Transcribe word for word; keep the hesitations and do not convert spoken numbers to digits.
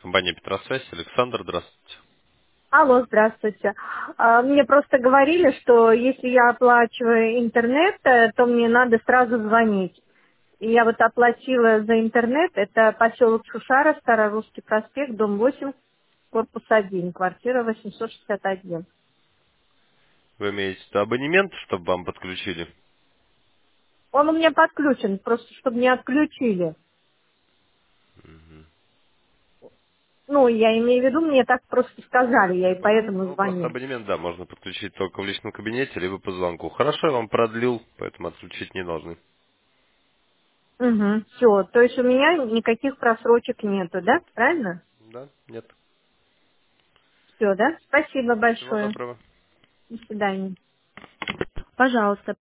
Компания Петросвязь. Александр, здравствуйте. Алло, здравствуйте. А, Мне просто говорили, что если я оплачиваю интернет, э, то мне надо сразу звонить. И я вот оплатила за интернет, это поселок Шушара, Старорусский проспект, дом восемь, корпус один, квартира восемьсот шестьдесят один. Вы имеете в виду абонемент, чтобы вам подключили? Он у меня подключен, просто чтобы не отключили. Ну, я имею в виду, мне так просто сказали, я и поэтому Ну, просто звоню. абонемент, да, можно подключить только в личном кабинете, либо по звонку. Хорошо, я вам продлил, поэтому отключить не должны. Угу, все. То есть у меня никаких просрочек нету, да? Правильно? Да? Нет. Все, да? Спасибо Всего большое. доброго. До свидания. Пожалуйста.